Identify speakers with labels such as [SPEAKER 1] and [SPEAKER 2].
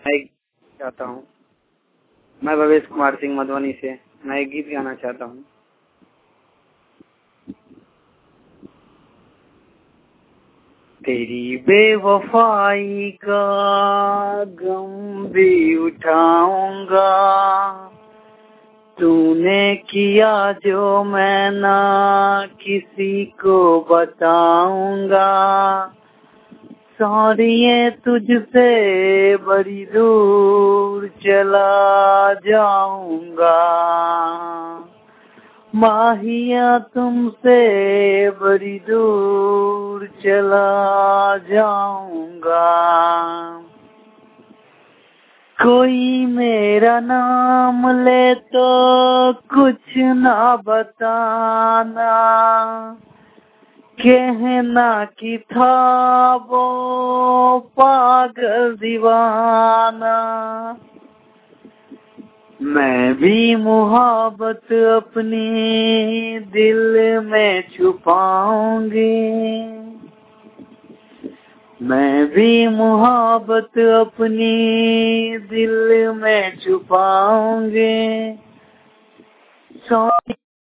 [SPEAKER 1] मैं चाहता हूँ। मैं भवेश कुमार सिंह मधुबनी से मैं एक गीत गाना चाहता हूँ। तेरी बेवफाई का गम भी उठाऊंगा, तूने किया जो मैं ना किसी को बताऊंगा। सॉरी तुझसे बड़ी दूर चला जाऊंगा, माहिया तुमसे बड़ी दूर चला जाऊंगा। कोई मेरा नाम ले तो कुछ ना बताना, कहना कि था वो पागल दीवाना। मैं भी मोहब्बत अपनी दिल में छुपाऊंगी, मैं भी मोहब्बत अपनी दिल में छुपाऊंगी।